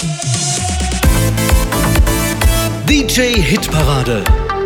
DJ Hitparade.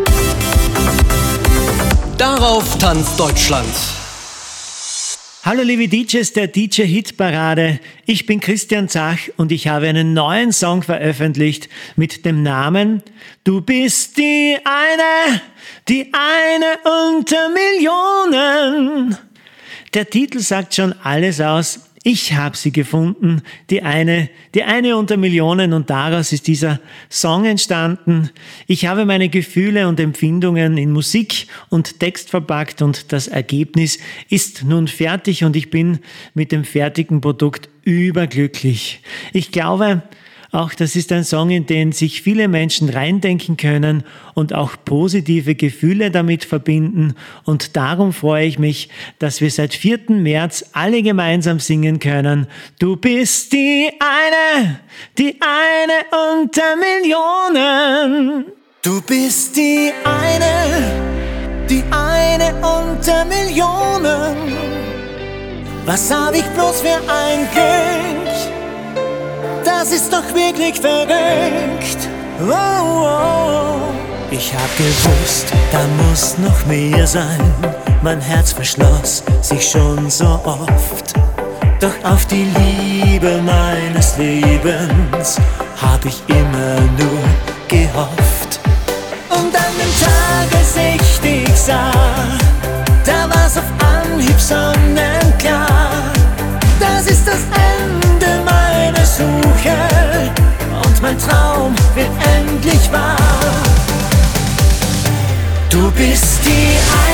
Darauf tanzt Deutschland. Hallo liebe DJs der DJ Hitparade, ich bin Christian Zach und ich habe einen neuen Song veröffentlicht mit dem Namen Du bist die eine unter Millionen. Der Titel sagt schon alles aus. Ich habe sie gefunden, die eine unter Millionen, und daraus ist dieser Song entstanden. Ich habe meine Gefühle und Empfindungen in Musik und Text verpackt und das Ergebnis ist nun fertig und ich bin mit dem fertigen Produkt überglücklich. Ich glaube, auch das ist ein Song, in den sich viele Menschen reindenken können und auch positive Gefühle damit verbinden. Und darum freue ich mich, dass wir seit 4. März alle gemeinsam singen können. Du bist die eine unter Millionen. Du bist die eine unter Millionen. Was hab ich bloß für ein Glück? Das ist doch wirklich verrückt. Oh, oh. Ich hab gewusst, da muss noch mehr sein. Mein Herz verschloss sich schon so oft. Doch auf die Liebe meines Lebens hab ich immer nur gehofft. Und an dem Tag, als ich dich sah, da war's auf Anhieb sonnenklar. Das ist das Ende meiner Suche und mein Traum wird endlich wahr. Du bist die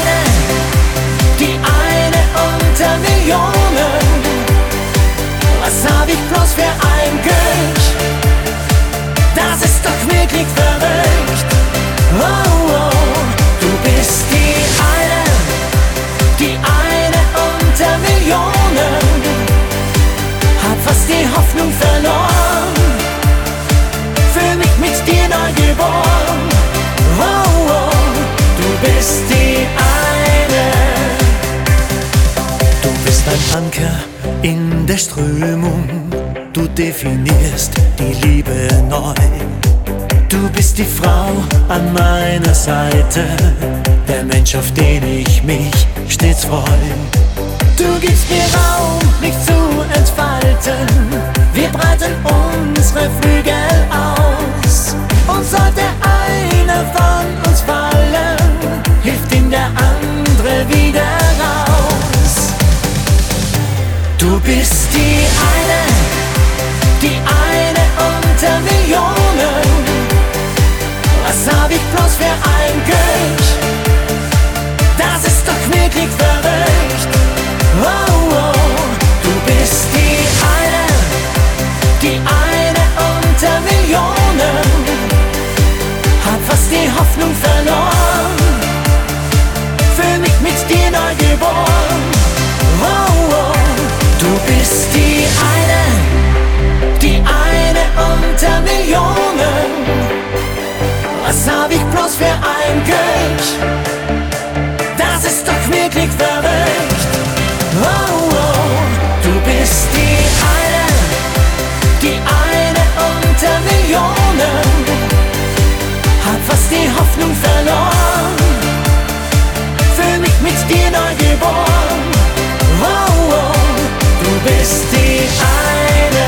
eine unter Millionen. Was hab ich bloß für ein Glück? Das ist doch wirklich verrückt. Oh, oh, du bist die eine unter Millionen. Hab fast die Hoffnung verloren, fühl mich mit dir neu geboren. Oh, oh, du bist die eine. Du bist ein Anker in der Strömung, du definierst die Liebe neu. Du bist die Frau an meiner Seite, der Mensch, auf den ich mich stets freue. Du gibst mir Raum, mich zu entfalten. Wir breiten unsere Flügel aus. Und sollte einer von uns fallen, hilft ihm der andere wieder raus. Du bist die eine unter Millionen. Was hab ich bloß für ein Glück? Das ist doch wirklich verrückt. Oh, oh, du bist die eine unter Millionen. Hab fast die Hoffnung verloren, fühl mich mit dir neu geboren. Oh, oh, du bist die eine unter Millionen. Was hab ich bloß für ein Glück? Das ist doch wirklich verrückt. Oh, oh, du bist die eine unter Millionen. Hab fast die Hoffnung verloren, fühl mich mit dir neu geboren. Oh, oh, du bist die eine.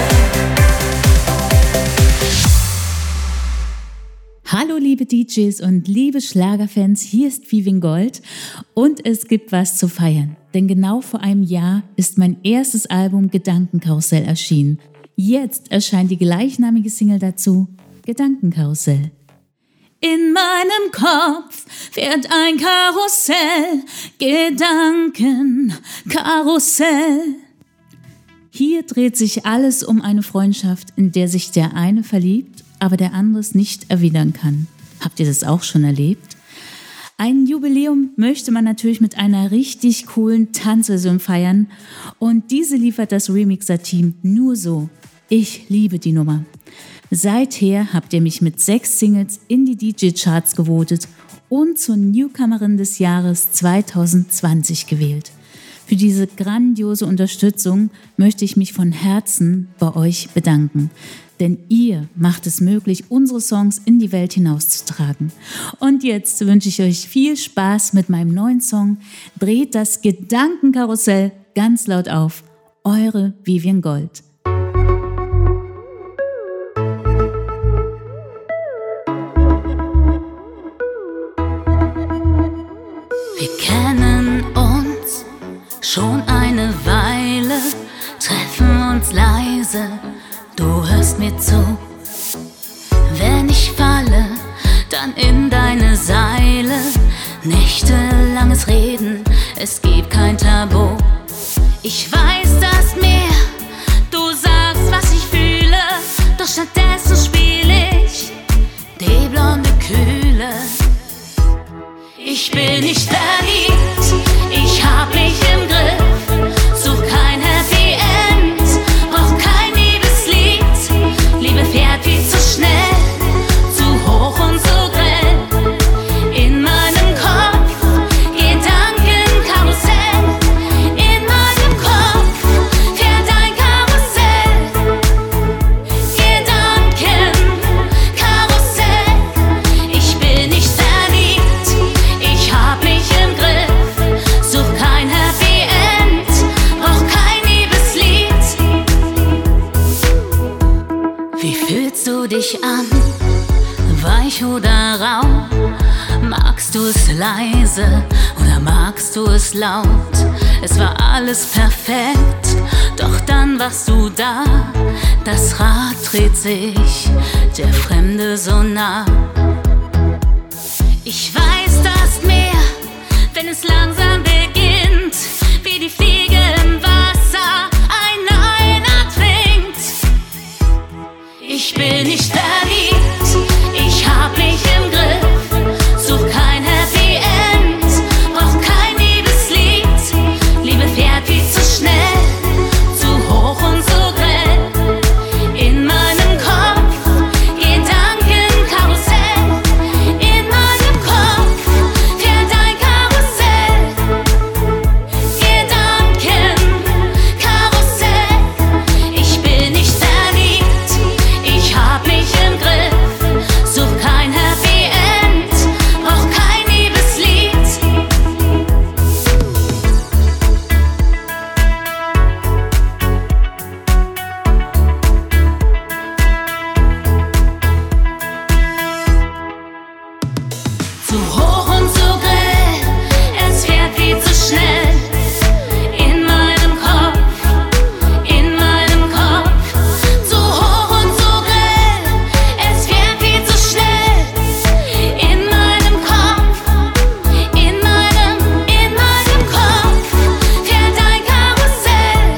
Hallo liebe DJs und liebe Schlagerfans, hier ist Vivin Gold und es gibt was zu feiern. Denn genau vor einem Jahr ist mein erstes Album Gedankenkarussell erschienen. Jetzt erscheint die gleichnamige Single dazu, Gedankenkarussell. In meinem Kopf fährt ein Karussell, Gedankenkarussell. Hier dreht sich alles um eine Freundschaft, in der sich der eine verliebt, aber der andere es nicht erwidern kann. Habt ihr das auch schon erlebt? Ein Jubiläum möchte man natürlich mit einer richtig coolen Tanzversion feiern und diese liefert das Remixer-Team nur so. Ich liebe die Nummer. Seither habt ihr mich mit 6 Singles in die DJ-Charts gewotet und zur Newcomerin des Jahres 2020 gewählt. Für diese grandiose Unterstützung möchte ich mich von Herzen bei euch bedanken. denn ihr macht es möglich, unsere Songs in die Welt hinauszutragen. Und jetzt wünsche ich euch viel Spaß mit meinem neuen Song. Dreht das Gedankenkarussell ganz laut auf. Eure Vivian Gold. Wir kennen uns schon eine Weile, treffen uns leise, du hörst mir zu. Wenn ich falle, dann in deine Seile, nächtelanges Reden, es gibt kein Tabu. Ich weiß das mehr, du sagst, was ich fühle, doch stattdessen spiel ich die blonde Kühle. Ich bin nicht verliebt, ich hab mich im Griff, such kein Happy End, brauch kein Liebeslied. Liebe fährt viel zu schnell, zu hoch und so grell. In meinem Kopf, Gedankenkarussell. In meinem Kopf fährt ein Karussell. Gedankenkarussell. Ich bin nicht verliebt, ich hab mich im Griff, such kein Happy End, brauch kein Liebeslied. Wie fühlst du dich an? Weich oder rau? Magst du es leise oder magst du es laut? Es war alles perfekt, doch dann warst du da. Das Rad dreht sich, der Fremde so nah. Ich weiß das Meer, wenn es langsam beginnt, wie die Fliege im Wasser einander trinkt. Ich bin nicht verliebt, ich hab mich im Griff, such kein Happy End, brauch kein Liebeslied. Liebe fährt viel zu schnell, zu hoch und so grell. In meinem Kopf, Gedankenkarussell. In meinem Kopf fährt ein Karussell. Gedankenkarussell. Ich bin nicht verliebt, ich hab mich im Griff, such kein Happy End, brauch kein Liebeslied. Zu hoch und zu grell, es fährt viel zu schnell. In meinem Kopf, zu hoch und zu grell, es fährt viel zu schnell. In meinem Kopf, fährt ein Karussell.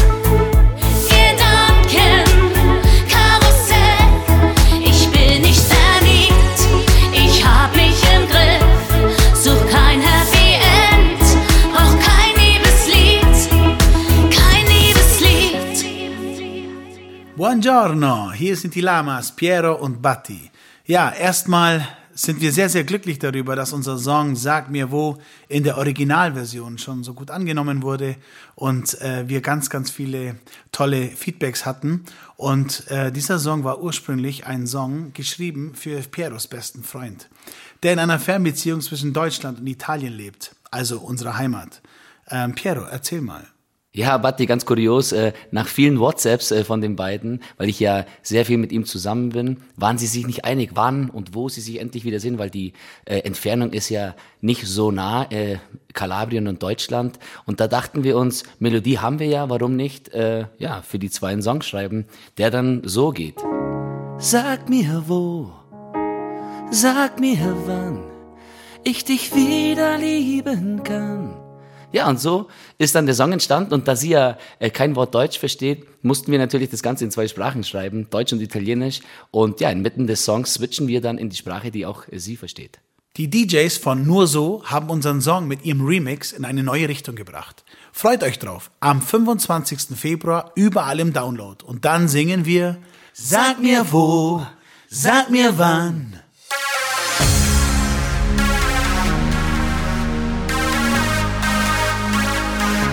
Gedankenkarussell. Ich bin nicht verliebt, ich hab mich im Griff, such kein Happy End, brauch kein Liebeslied, kein Liebeslied. Buongiorno, hier sind die Lamas, Piero und Batti. Ja, erstmal sind wir sehr, sehr glücklich darüber, dass unser Song Sag mir wo in der Originalversion schon so gut angenommen wurde und wir ganz, ganz viele tolle Feedbacks hatten. Und dieser Song war ursprünglich ein Song geschrieben für Pieros besten Freund, der in einer Fernbeziehung zwischen Deutschland und Italien lebt, also unserer Heimat. Piero, erzähl mal. Ja, Batti, ganz kurios, nach vielen WhatsApps von den beiden, weil ich ja sehr viel mit ihm zusammen bin, waren sie sich nicht einig, wann und wo sie sich endlich wieder sehen, weil die Entfernung ist ja nicht so nah, Kalabrien und Deutschland. Und da dachten wir uns, Melodie haben wir ja, warum nicht für die zwei einen Song schreiben, der dann so geht. Sag mir wo, sag mir wann, ich dich wieder lieben kann. Ja, und so ist dann der Song entstanden und da sie ja kein Wort Deutsch versteht, mussten wir natürlich das Ganze in 2 Sprachen schreiben, Deutsch und Italienisch. Und ja, inmitten des Songs switchen wir dann in die Sprache, die auch sie versteht. Die DJs von Nur So haben unseren Song mit ihrem Remix in eine neue Richtung gebracht. Freut euch drauf, am 25. Februar überall im Download. Und dann singen wir Sag mir wo, sag mir wann.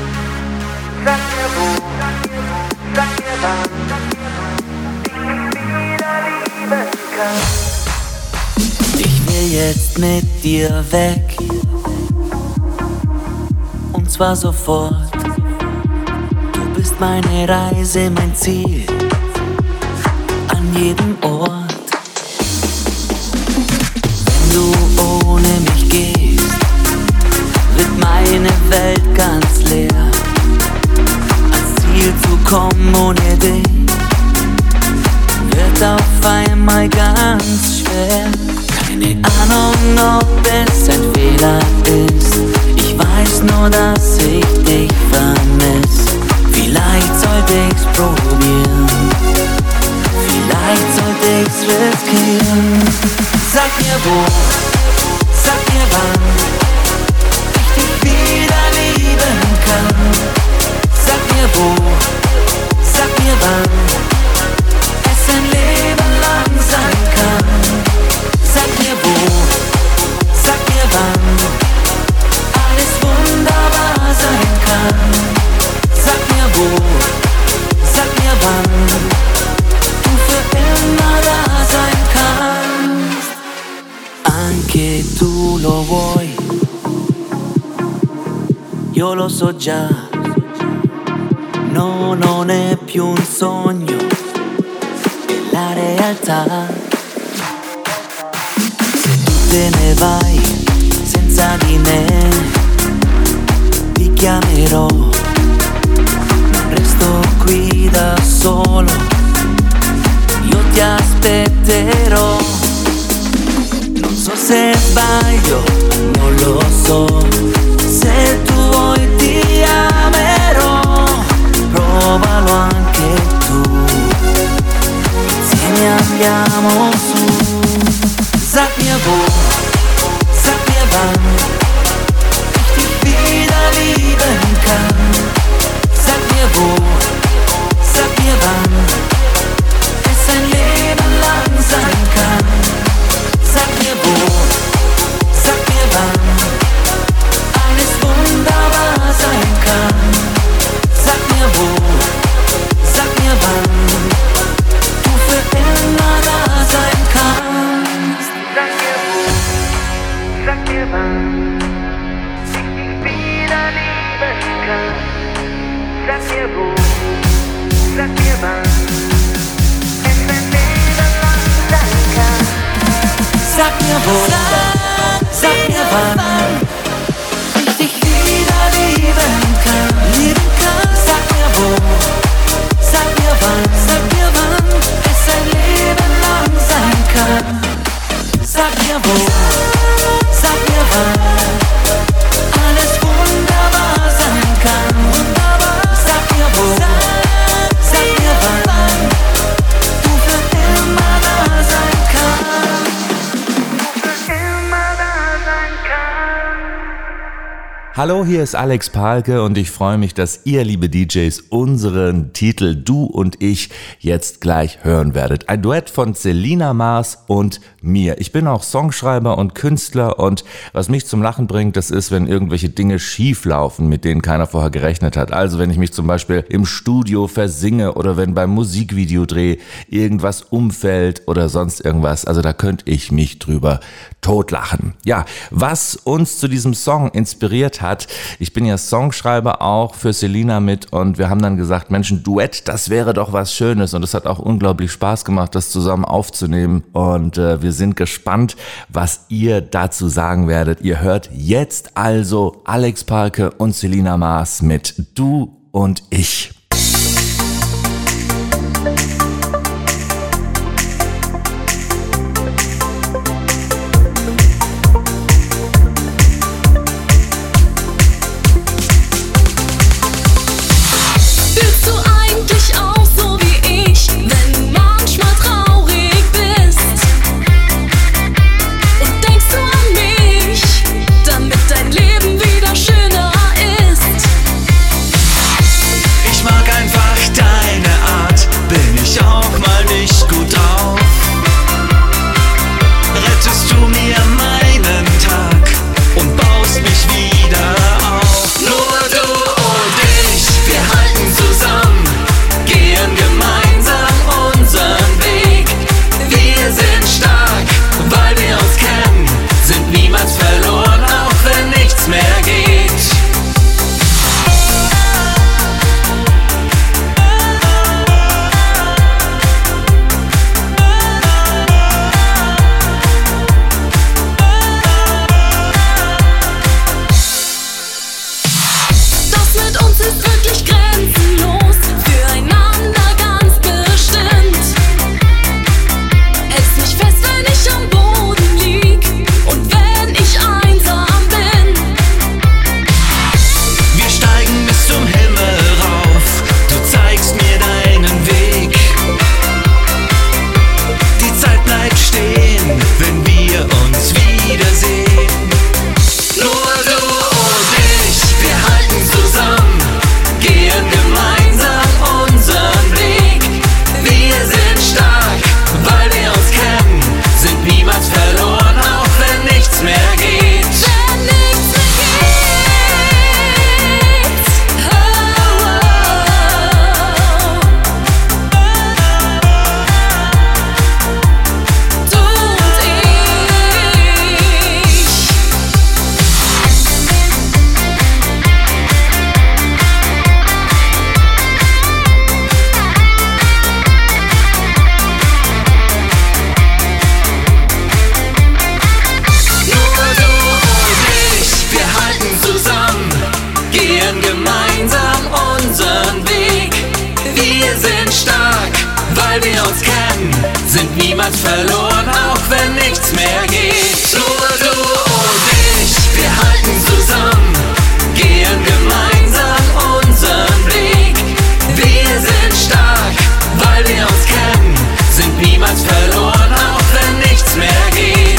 Sag mir wo, sag mir wann. jetzt mit dir weg. Und zwar sofort. Du bist meine Reise, mein Ziel. An jedem Ort. Wenn du ohne mich gehst, wird meine Welt ganz leer. Ans Ziel zu kommen ohne dich wird auf einmal ganz schwer. Keine Ahnung, ob es ein Fehler ist. Ich weiß nur, dass ich dich vermiss. Vielleicht sollte ich's probieren. Vielleicht sollte ich's riskieren. Sag mir wo, sag mir wann ich dich wieder lieben kann. Sag mir wo, sag mir wann es ein Leben lang sein kann. Sag mir wo, sag mir wann alles wunderbar sein kann. Sag mir wo, sag mir wann du für immer da sein kannst. Anche tu lo vuoi, io lo so già. No, non è più un sogno, è la realtà. Se tu te ne vai senza di me, ti chiamerò. Non resto qui da solo, io ti aspetterò. Non so se sbaglio, non lo so. Se tu vuoi ti amerò. Provalo anche tu, insieme andiamo su. Sag mir wo, sag mir wann ich dich wieder lieben kann. Sag mir wo, sag mir wann es ein Leben lang sein kann. Sag mir wo, sag mir wann alles wunderbar sein kann. Sag mir wo, sag mir wann du für immer da sein kannst. Sag mir wo, sag mir wann ich dich wieder lieben kann. Sag mir wo, sag mir wann es ein Leben lang sein kann. Sag mir wo, sag mir wann ich dich wieder lieben kann. Sag mir wo, sag mir wann es ein Leben lang sein kann. Sag mir wo, sag mir wann alles wunderbar sein kann. Sag mir wo, sag mir wann du für immer da sein kannst. Du für immer da sein kannst. Hallo, hier ist Alex Pahlke und ich freue mich, dass ihr, liebe DJs, unseren Titel Du und ich jetzt gleich hören werdet. Ein Duett von Selina Maas und mir. Ich bin auch Songschreiber und Künstler und was mich zum Lachen bringt, das ist, wenn irgendwelche Dinge schief laufen, mit denen keiner vorher gerechnet hat. Also wenn ich mich zum Beispiel im Studio versinge oder wenn beim Musikvideodreh irgendwas umfällt oder sonst irgendwas. Also da könnte ich mich drüber totlachen. Ja, was uns zu diesem Song inspiriert hat, ich bin ja Songschreiber auch für Selina mit und wir haben dann gesagt, Mensch, ein Duett, das wäre doch was Schönes und es hat auch unglaublich Spaß gemacht, das zusammen aufzunehmen und wir sind gespannt, was ihr dazu sagen werdet. Ihr hört jetzt also Alex Pahlke und Selina Maas mit Du und ich. Ich mag einfach deine Art. Bin ich uns kennen, sind niemals verloren, auch wenn nichts mehr geht. Nur du und ich, wir halten zusammen, gehen gemeinsam unseren Weg. Wir sind stark, weil wir uns kennen, sind niemals verloren, auch wenn nichts mehr geht.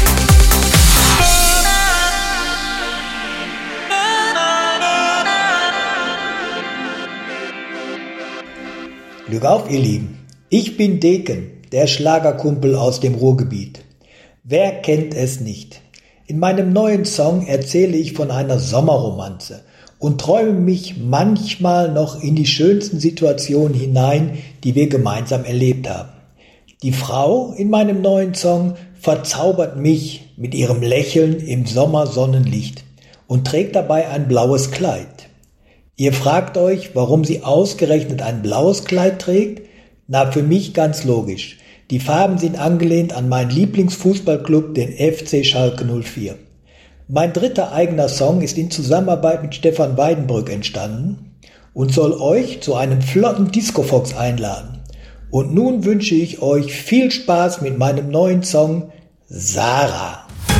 Glück auf, ihr Lieben. Ich bin Deken, der Schlagerkumpel aus dem Ruhrgebiet. Wer kennt es nicht? In meinem neuen Song erzähle ich von einer Sommerromanze und träume mich manchmal noch in die schönsten Situationen hinein, die wir gemeinsam erlebt haben. Die Frau in meinem neuen Song verzaubert mich mit ihrem Lächeln im Sommersonnenlicht und trägt dabei ein blaues Kleid. Ihr fragt euch, warum sie ausgerechnet ein blaues Kleid trägt? Na, für mich ganz logisch. Die Farben sind angelehnt an meinen Lieblingsfußballclub, den FC Schalke 04. Mein dritter eigener Song ist in Zusammenarbeit mit Stefan Weidenbrück entstanden und soll euch zu einem flotten Discofox einladen. Und nun wünsche ich euch viel Spaß mit meinem neuen Song Sarah.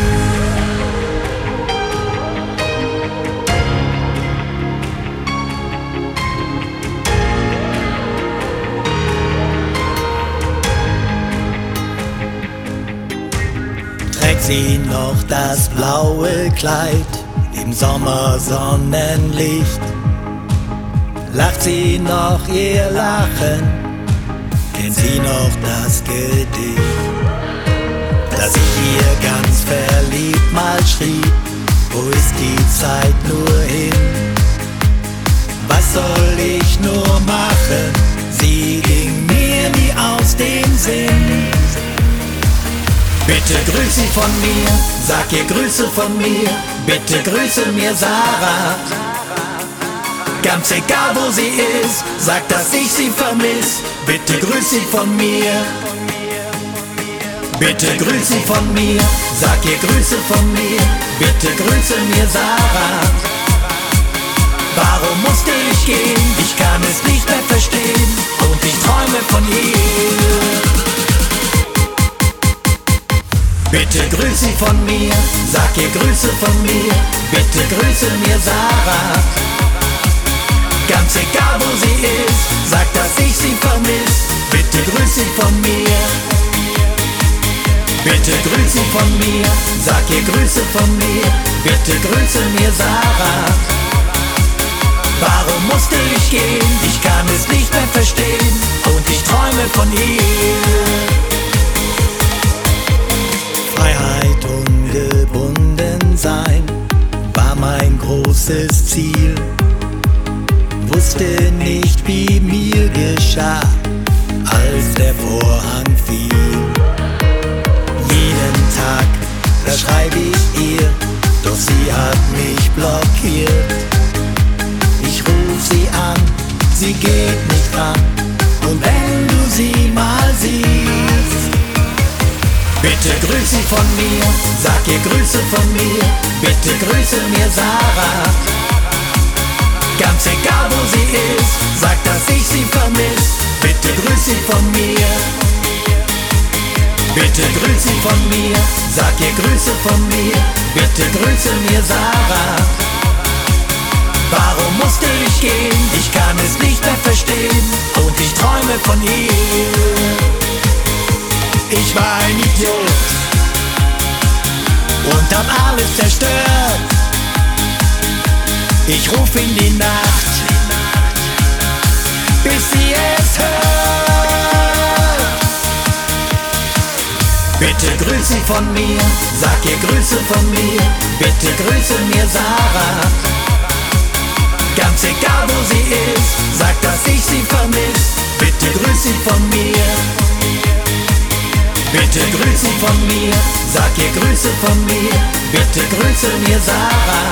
Trägt sie noch das blaue Kleid im Sommersonnenlicht? Lacht sie noch ihr Lachen? Kennt sie noch das Gedicht, das ich ihr ganz verliebt mal schrieb? Wo ist die Zeit nur hin? Was soll ich nur machen? Sie ging mir nie aus dem Sinn. Bitte grüß sie von mir, sag ihr Grüße von mir, bitte grüße mir Sarah. Ganz egal wo sie ist, sag, dass ich sie vermiss, bitte grüß sie von mir. Bitte grüß sie von mir, sag ihr Grüße von mir, bitte grüße mir Sarah. Warum musste ich gehen? Ich kann es nicht mehr verstehen und ich träume von ihr. Bitte grüß sie von mir, sag ihr Grüße von mir, bitte grüße mir Sarah. Ganz egal wo sie ist, sag, dass ich sie vermiss, bitte grüß sie von mir. Bitte grüß sie von mir, sag ihr Grüße von mir, bitte grüße mir Sarah. Warum musste ich gehen? Ich kann es nicht mehr verstehen und ich träume von ihr. Freiheit, ungebunden sein, war mein großes Ziel. Wusste nicht, wie mir geschah, als der Vorhang fiel. Jeden Tag, da schreibe ich ihr, doch sie hat mich blockiert. Ich ruf sie an, sie geht nicht ran, und wenn du sie mal siehst, bitte grüß sie von mir, sag ihr Grüße von mir, bitte grüße mir Sarah. Ganz egal wo sie ist, sag, dass ich sie vermiss, bitte grüß sie von mir. Bitte grüß sie von mir, sag ihr Grüße von mir, bitte grüße mir Sarah. Warum musste ich gehen? Ich kann es nicht mehr verstehen und ich träume von ihr. Ich war ein Idiot und hab alles zerstört. Ich ruf in die Nacht, bis sie es hört. Bitte grüß sie von mir, sag ihr Grüße von mir, bitte grüße mir Sarah. Ganz egal wo sie ist, sag, dass ich sie vermiss, bitte grüß sie von mir. Bitte grüß sie von mir, sag ihr Grüße von mir, bitte grüße mir Sarah.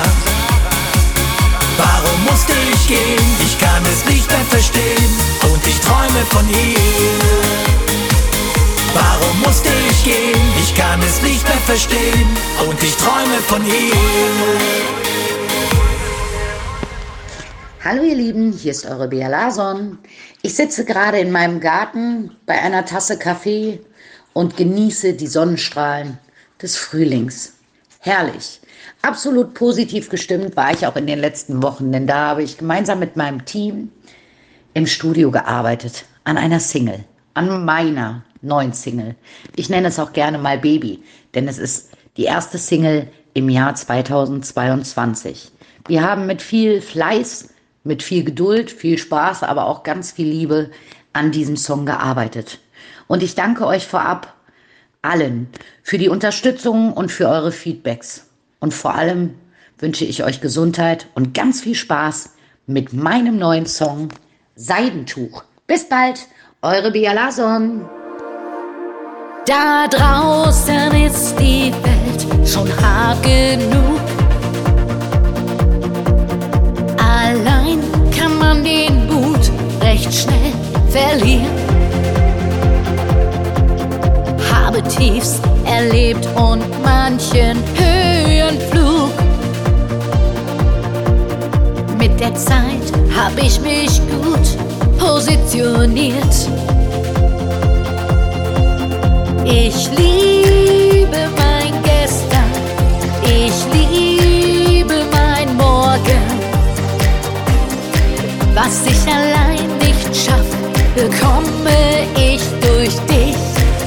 Warum musste ich gehen? Ich kann es nicht mehr verstehen und ich träume von ihr. Warum musste ich gehen? Ich kann es nicht mehr verstehen und ich träume von ihr. Hallo ihr Lieben, hier ist eure Bea Larsson. Ich sitze gerade in meinem Garten bei einer Tasse Kaffee und genieße die Sonnenstrahlen des Frühlings. Herrlich. Absolut positiv gestimmt war ich auch in den letzten Wochen, denn da habe ich gemeinsam mit meinem Team im Studio gearbeitet an einer Single, an meiner neuen Single. Ich nenne es auch gerne mal Baby, denn es ist die erste Single im Jahr 2022. Wir haben mit viel Fleiß, mit viel Geduld, viel Spaß, aber auch ganz viel Liebe an diesem Song gearbeitet. Und ich danke euch vorab allen für die Unterstützung und für eure Feedbacks. Und vor allem wünsche ich euch Gesundheit und ganz viel Spaß mit meinem neuen Song Seidentuch. Bis bald, eure Bea Larsson. Da draußen ist die Welt schon hart genug. Allein kann man den Mut recht schnell verlieren. Habe Tiefs erlebt und manchen Höhenflug. Mit der Zeit hab ich mich gut positioniert. Ich liebe mein Gestern, ich liebe mein Morgen. Was ich allein nicht schaff, bekomme ich durch dich.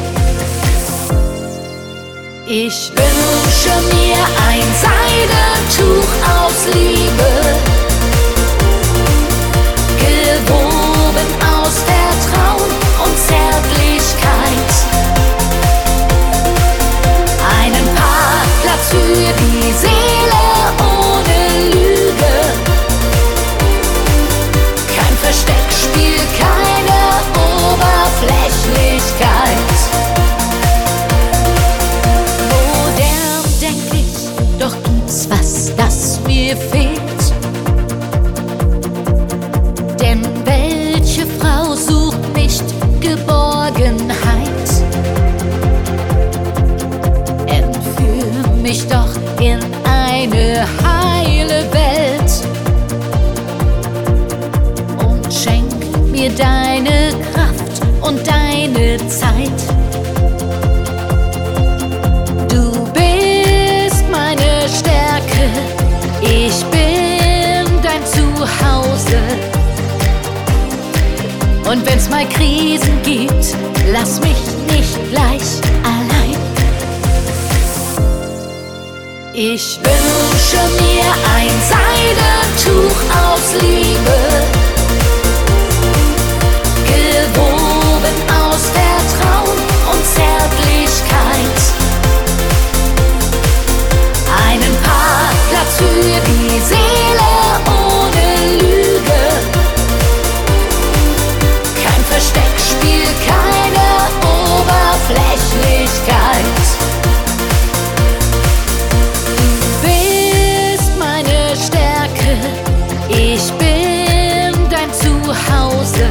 Ich wünsche mir ein Seidentuch aus Liebe, gewoben aus Vertrauen und Zärtlichkeit. Einen Parkplatz für die Seele ohne Lüge. Kein Versteckspiel, keine Oberflächlichkeit. Modern denk ich, doch gibt's was, das mir fehlt. Denn welche Frau sucht nicht Geborgenheit? Entführ mich doch in eine heile Welt und schenk mir deine Kraft und deine Zeit. Du bist meine Stärke, ich bin dein Zuhause. Und wenn's mal Krisen gibt, lass mich nicht gleich allein. Ich wünsche mir ein Seidentuch aus Liebe, gewoben aus Vertrauen und Zärtlichkeit. Einen Parkplatz für die Seele ohne Lüge. Kein Versteckspiel, keine Oberflächlichkeit. Du bist meine Stärke, ich bin dein Zuhause.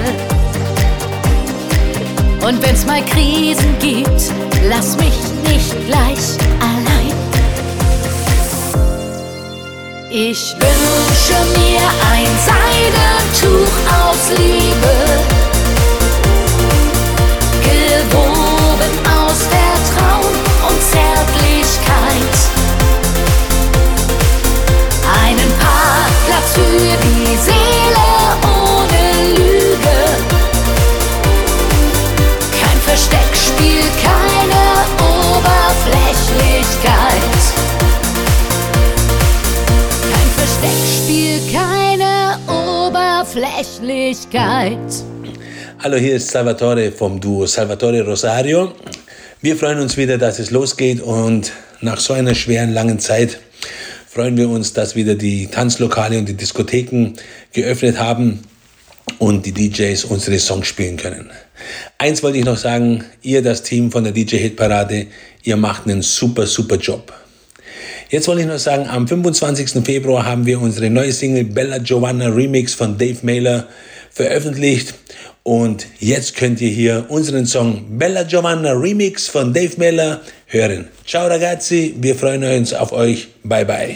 Und wenn's mal Krisen gibt, lass mich nicht gleich allein. Ich wünsche mir ein Seidentuch aus Liebe, gewoben aus Vertrauen und Zärtlichkeit. Einen Parkplatz für die Seele ohne Lüge. Kein Versteckspiel, keine Oberflächlichkeit. Kein Versteckspiel, keine Oberflächlichkeit. Hallo, hier ist Salvatore vom Duo Salvatore Rosario. Wir freuen uns wieder, dass es losgeht, und nach so einer schweren, langen Zeit freuen wir uns, dass wieder die Tanzlokale und die Diskotheken geöffnet haben und die DJs unsere Songs spielen können. Eins wollte ich noch sagen, ihr, das Team von der DJ-Hitparade, ihr macht einen super, super Job. Jetzt wollte ich noch sagen, am 25. Februar haben wir unsere neue Single Bella Giovanna Remix von Dave Mailer veröffentlicht. Und jetzt könnt ihr hier unseren Song Bella Giovanna Remix von Dave Mailer hören. Ciao ragazzi, wir freuen uns auf euch. Bye bye.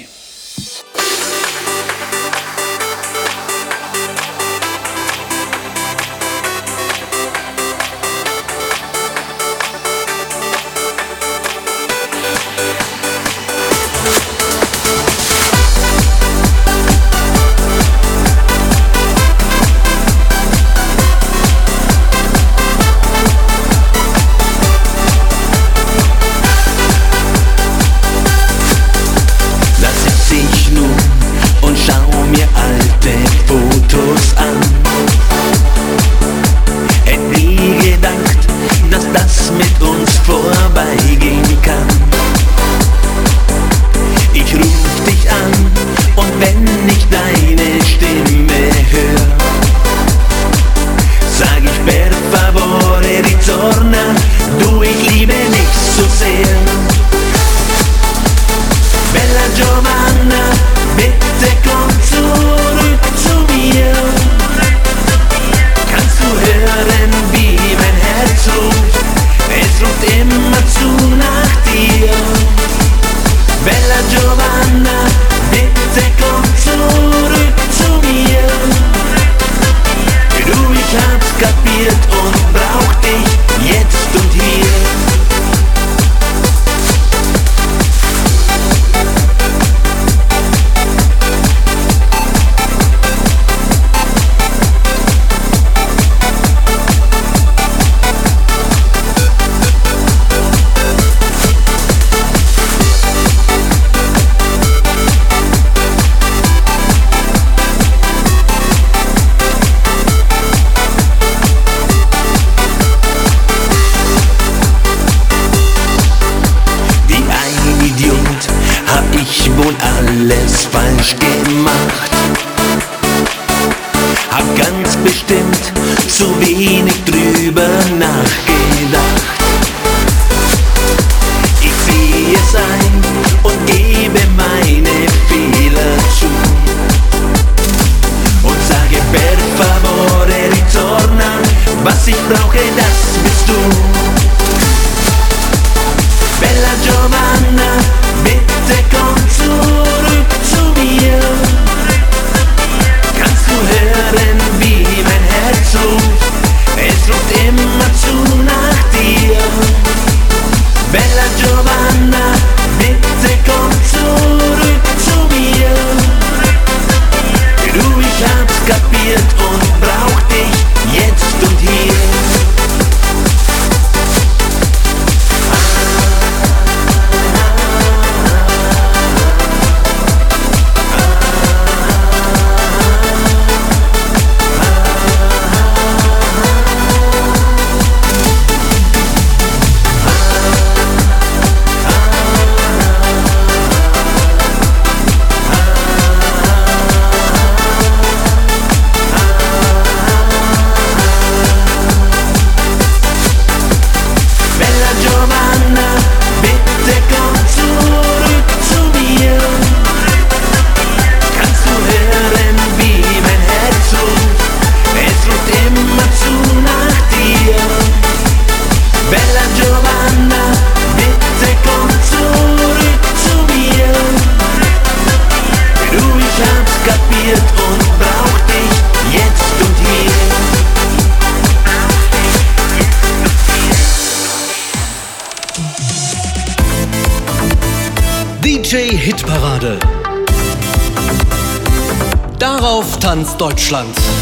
DJ-Hitparade. Darauf tanzt Deutschland.